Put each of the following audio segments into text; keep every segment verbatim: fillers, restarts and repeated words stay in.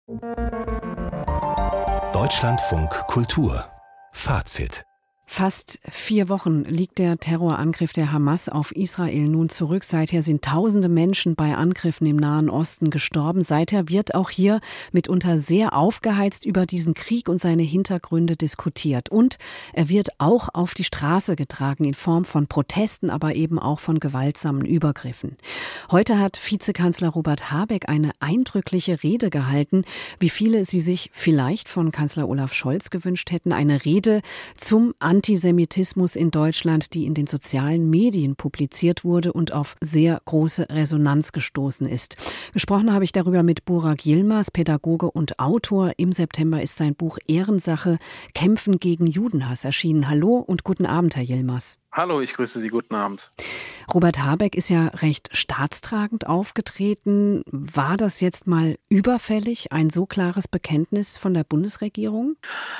Deutschlandfunk Kultur Fazit. Fast vier Wochen liegt der Terrorangriff der Hamas auf Israel nun zurück. Seither sind tausende Menschen bei Angriffen im Nahen Osten gestorben. Seither wird auch hier mitunter sehr aufgeheizt über diesen Krieg und seine Hintergründe diskutiert. Und er wird auch auf die Straße getragen in Form von Protesten, aber eben auch von gewaltsamen Übergriffen. Heute hat Vizekanzler Robert Habeck eine eindrückliche Rede gehalten, wie viele sie sich vielleicht von Kanzler Olaf Scholz gewünscht hätten. Eine Rede zum Antisemitismus in Deutschland, die in den sozialen Medien publiziert wurde und auf sehr große Resonanz gestoßen ist. Gesprochen habe ich darüber mit Burak Yilmaz, Pädagoge und Autor. Im September ist sein Buch Ehrensache, Kämpfen gegen Judenhass erschienen. Hallo und guten Abend, Herr Yilmaz. Hallo, ich grüße Sie, guten Abend. Robert Habeck ist ja recht staatstragend aufgetreten. War das jetzt mal überfällig, ein so klares Bekenntnis von der Bundesregierung?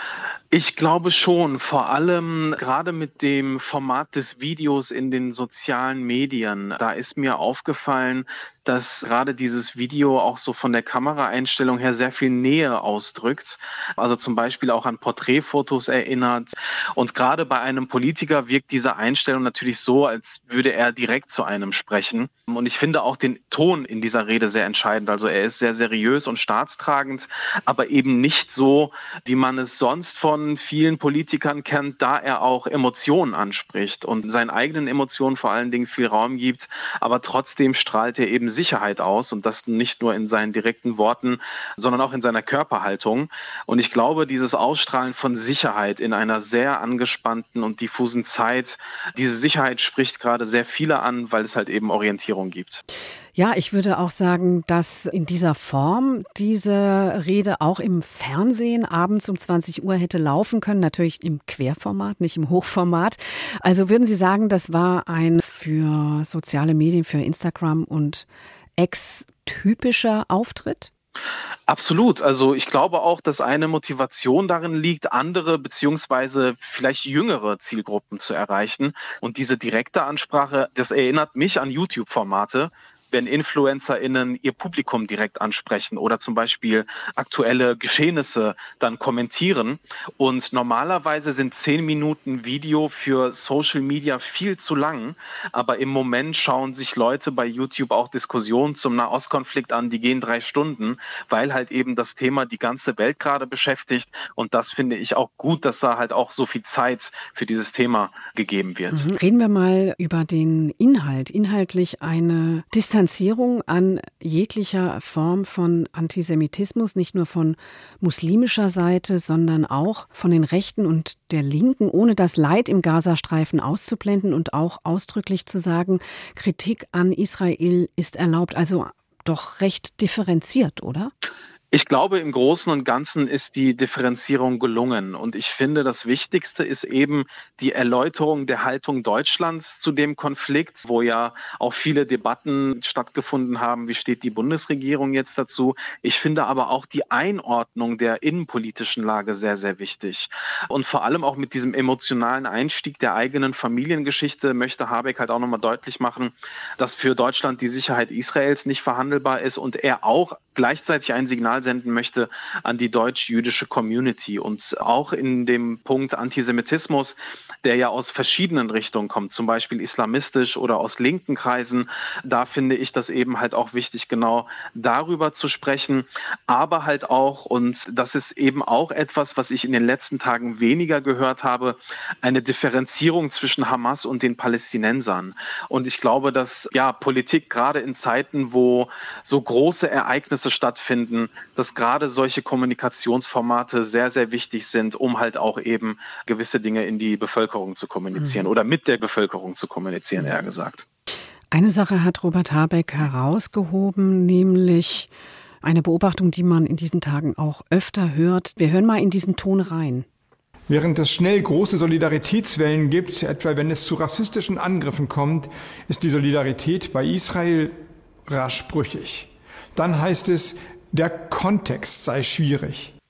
Ich glaube schon, vor allem gerade mit dem Format des Videos in den sozialen Medien. Da ist mir aufgefallen, dass gerade dieses Video auch so von der Kameraeinstellung her sehr viel Nähe ausdrückt. Also zum Beispiel auch an Porträtfotos erinnert. Und gerade bei einem Politiker wirkt diese Einstellung natürlich so, als würde er direkt zu einem sprechen. Und ich finde auch den Ton in dieser Rede sehr entscheidend. Also er ist sehr seriös und staatstragend, aber eben nicht so, wie man es sonst von vielen Politikern kennt, da er auch Emotionen anspricht und seinen eigenen Emotionen vor allen Dingen viel Raum gibt. Aber trotzdem strahlt er eben Sicherheit aus und das nicht nur in seinen direkten Worten, sondern auch in seiner Körperhaltung. Und ich glaube, dieses Ausstrahlen von Sicherheit in einer sehr angespannten und diffusen Zeit, diese Sicherheit spricht gerade sehr viele an, weil es halt eben Orientierung gibt. Ja, ich würde auch sagen, dass in dieser Form diese Rede auch im Fernsehen abends um zwanzig Uhr hätte laufen können. Natürlich im Querformat, nicht im Hochformat. Also würden Sie sagen, das war ein für soziale Medien, für Instagram und X typischer Auftritt? Absolut. Also ich glaube auch, dass eine Motivation darin liegt, andere beziehungsweise vielleicht jüngere Zielgruppen zu erreichen. Und diese direkte Ansprache, das erinnert mich an YouTube-Formate, wenn InfluencerInnen ihr Publikum direkt ansprechen oder zum Beispiel aktuelle Geschehnisse dann kommentieren. Und normalerweise sind zehn Minuten Video für Social Media viel zu lang. Aber im Moment schauen sich Leute bei YouTube auch Diskussionen zum Nahostkonflikt an, die gehen drei Stunden, weil halt eben das Thema die ganze Welt gerade beschäftigt. Und das finde ich auch gut, dass da halt auch so viel Zeit für dieses Thema gegeben wird. Mhm. Reden wir mal über den Inhalt. Inhaltlich eine Distanzierung an jeglicher Form von Antisemitismus, nicht nur von muslimischer Seite, sondern auch von den Rechten und der Linken, ohne das Leid im Gazastreifen auszublenden und auch ausdrücklich zu sagen, Kritik an Israel ist erlaubt. Also doch recht differenziert, oder? Ich glaube, im Großen und Ganzen ist die Differenzierung gelungen. Und ich finde, das Wichtigste ist eben die Erläuterung der Haltung Deutschlands zu dem Konflikt, wo ja auch viele Debatten stattgefunden haben. Wie steht die Bundesregierung jetzt dazu? Ich finde aber auch die Einordnung der innenpolitischen Lage sehr, sehr wichtig. Und vor allem auch mit diesem emotionalen Einstieg der eigenen Familiengeschichte möchte Habeck halt auch nochmal deutlich machen, dass für Deutschland die Sicherheit Israels nicht verhandelbar ist und er auch gleichzeitig ein Signal senden möchte an die deutsch-jüdische Community. Und auch in dem Punkt Antisemitismus, der ja aus verschiedenen Richtungen kommt, zum Beispiel islamistisch oder aus linken Kreisen, da finde ich das eben halt auch wichtig, genau darüber zu sprechen. Aber halt auch, und das ist eben auch etwas, was ich in den letzten Tagen weniger gehört habe, eine Differenzierung zwischen Hamas und den Palästinensern. Und ich glaube, dass ja Politik gerade in Zeiten, wo so große Ereignisse stattfinden, dass gerade solche Kommunikationsformate sehr, sehr wichtig sind, um halt auch eben gewisse Dinge in die Bevölkerung zu kommunizieren mhm. oder mit der Bevölkerung zu kommunizieren, eher gesagt. Eine Sache hat Robert Habeck herausgehoben, nämlich eine Beobachtung, die man in diesen Tagen auch öfter hört. Wir hören mal in diesen Ton rein. Während es schnell große Solidaritätswellen gibt, etwa wenn es zu rassistischen Angriffen kommt, ist die Solidarität bei Israel rasch brüchig. Dann heißt es, der Kontext sei schwierig.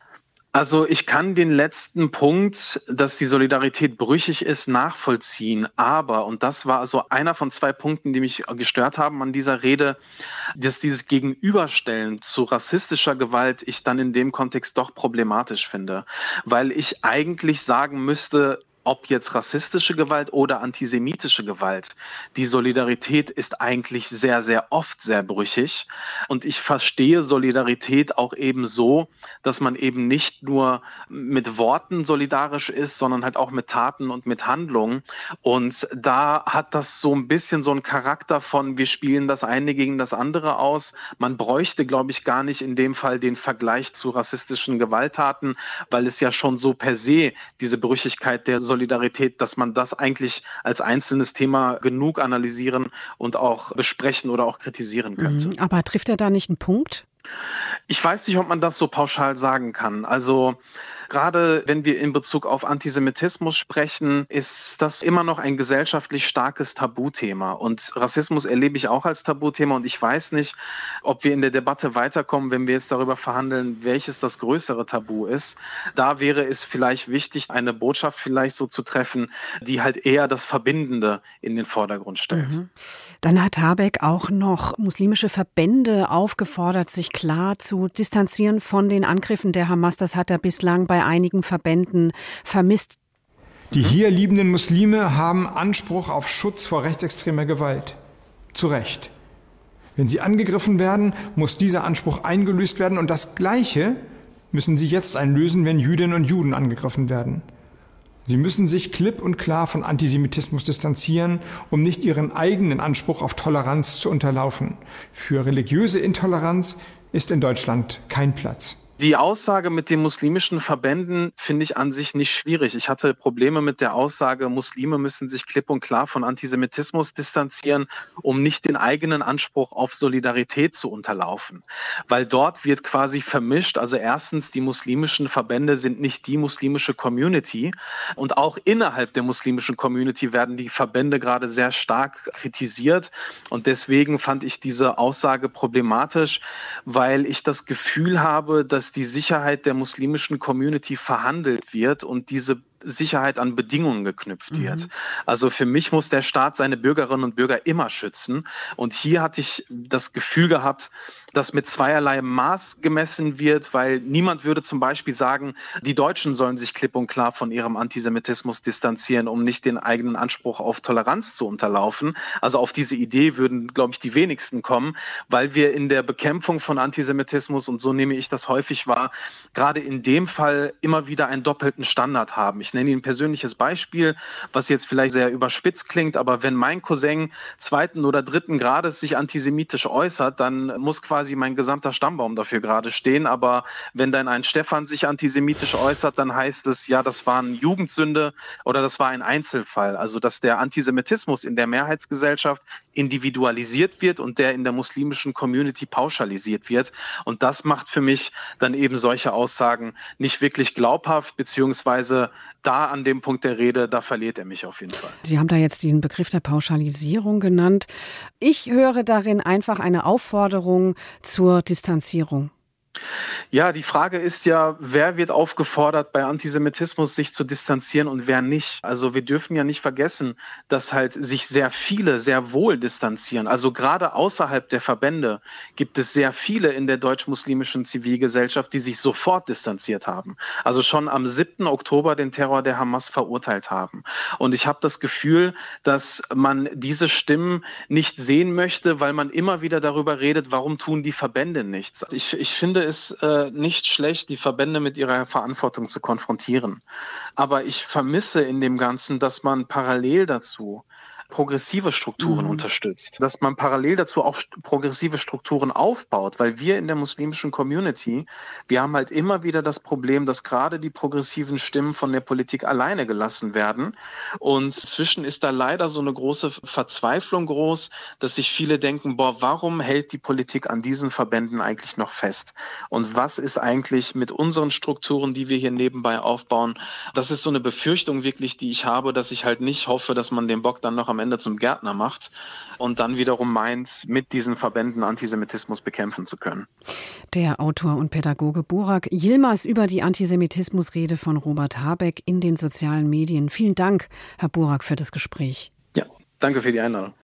Also ich kann den letzten Punkt, dass die Solidarität brüchig ist, nachvollziehen. Aber, und das war also einer von zwei Punkten, die mich gestört haben an dieser Rede, dass dieses Gegenüberstellen zu rassistischer Gewalt ich dann in dem Kontext doch problematisch finde. Weil ich eigentlich sagen müsste, ob jetzt rassistische Gewalt oder antisemitische Gewalt. Die Solidarität ist eigentlich sehr, sehr oft sehr brüchig. Und ich verstehe Solidarität auch eben so, dass man eben nicht nur mit Worten solidarisch ist, sondern halt auch mit Taten und mit Handlungen. Und da hat das so ein bisschen so einen Charakter von, wir spielen das eine gegen das andere aus. Man bräuchte, glaube ich, gar nicht in dem Fall den Vergleich zu rassistischen Gewalttaten, weil es ja schon so per se diese Brüchigkeit der Solidarität, dass man das eigentlich als einzelnes Thema genug analysieren und auch besprechen oder auch kritisieren könnte. Aber trifft er da nicht einen Punkt? Ich weiß nicht, ob man das so pauschal sagen kann. Also gerade wenn wir in Bezug auf Antisemitismus sprechen, ist das immer noch ein gesellschaftlich starkes Tabuthema. Und Rassismus erlebe ich auch als Tabuthema. Und ich weiß nicht, ob wir in der Debatte weiterkommen, wenn wir jetzt darüber verhandeln, welches das größere Tabu ist. Da wäre es vielleicht wichtig, eine Botschaft vielleicht so zu treffen, die halt eher das Verbindende in den Vordergrund stellt. Mhm. Dann hat Habeck auch noch muslimische Verbände aufgefordert, sich klar zu distanzieren von den Angriffen der Hamas. Das hat er bislang bei einigen Verbänden vermisst. Die hier liebenden Muslime haben Anspruch auf Schutz vor rechtsextremer Gewalt. Zu Recht. Wenn sie angegriffen werden, muss dieser Anspruch eingelöst werden. Und das Gleiche müssen sie jetzt einlösen, wenn Jüdinnen und Juden angegriffen werden. Sie müssen sich klipp und klar von Antisemitismus distanzieren, um nicht ihren eigenen Anspruch auf Toleranz zu unterlaufen. Für religiöse Intoleranz ist in Deutschland kein Platz. Die Aussage mit den muslimischen Verbänden finde ich an sich nicht schwierig. Ich hatte Probleme mit der Aussage, Muslime müssen sich klipp und klar von Antisemitismus distanzieren, um nicht den eigenen Anspruch auf Solidarität zu unterlaufen. Weil dort wird quasi vermischt, also erstens, die muslimischen Verbände sind nicht die muslimische Community und auch innerhalb der muslimischen Community werden die Verbände gerade sehr stark kritisiert und deswegen fand ich diese Aussage problematisch, weil ich das Gefühl habe, dass die Sicherheit der muslimischen Community verhandelt wird und diese Sicherheit an Bedingungen geknüpft wird. Mhm. Also für mich muss der Staat seine Bürgerinnen und Bürger immer schützen. Und hier hatte ich das Gefühl gehabt, dass mit zweierlei Maß gemessen wird, weil niemand würde zum Beispiel sagen, die Deutschen sollen sich klipp und klar von ihrem Antisemitismus distanzieren, um nicht den eigenen Anspruch auf Toleranz zu unterlaufen. Also auf diese Idee würden, glaube ich, die wenigsten kommen, weil wir in der Bekämpfung von Antisemitismus, und so nehme ich das häufig wahr, gerade in dem Fall immer wieder einen doppelten Standard haben. Ich nenne Ihnen ein persönliches Beispiel, was jetzt vielleicht sehr überspitzt klingt, aber wenn mein Cousin zweiten oder dritten Grades sich antisemitisch äußert, dann muss quasi mein gesamter Stammbaum dafür gerade stehen. Aber wenn dann ein Stefan sich antisemitisch äußert, dann heißt es, ja, das war eine Jugendsünde oder das war ein Einzelfall. Also dass der Antisemitismus in der Mehrheitsgesellschaft individualisiert wird und der in der muslimischen Community pauschalisiert wird. Und das macht für mich dann eben solche Aussagen nicht wirklich glaubhaft, beziehungsweise da an dem Punkt der Rede, da verliert er mich auf jeden Fall. Sie haben da jetzt diesen Begriff der Pauschalisierung genannt. Ich höre darin einfach eine Aufforderung zur Distanzierung. Ja, die Frage ist ja, wer wird aufgefordert, bei Antisemitismus sich zu distanzieren und wer nicht? Also wir dürfen ja nicht vergessen, dass halt sich sehr viele sehr wohl distanzieren. Also gerade außerhalb der Verbände gibt es sehr viele in der deutsch-muslimischen Zivilgesellschaft, die sich sofort distanziert haben. Also schon am siebten Oktober den Terror der Hamas verurteilt haben. Und ich habe das Gefühl, dass man diese Stimmen nicht sehen möchte, weil man immer wieder darüber redet, warum tun die Verbände nichts. Ich, ich finde es äh, nicht schlecht, die Verbände mit ihrer Verantwortung zu konfrontieren. Aber ich vermisse in dem Ganzen, dass man parallel dazu progressive Strukturen mhm. unterstützt, dass man parallel dazu auch progressive Strukturen aufbaut, weil wir in der muslimischen Community, wir haben halt immer wieder das Problem, dass gerade die progressiven Stimmen von der Politik alleine gelassen werden und inzwischen ist da leider so eine große Verzweiflung groß, dass sich viele denken, boah, warum hält die Politik an diesen Verbänden eigentlich noch fest? Und was ist eigentlich mit unseren Strukturen, die wir hier nebenbei aufbauen? Das ist so eine Befürchtung wirklich, die ich habe, dass ich halt nicht hoffe, dass man den Bock dann noch am am Ende zum Gärtner macht und dann wiederum meint, mit diesen Verbänden Antisemitismus bekämpfen zu können. Der Autor und Pädagoge Burak Yilmaz über die Antisemitismusrede von Robert Habeck in den sozialen Medien. Vielen Dank, Herr Burak, für das Gespräch. Ja, danke für die Einladung.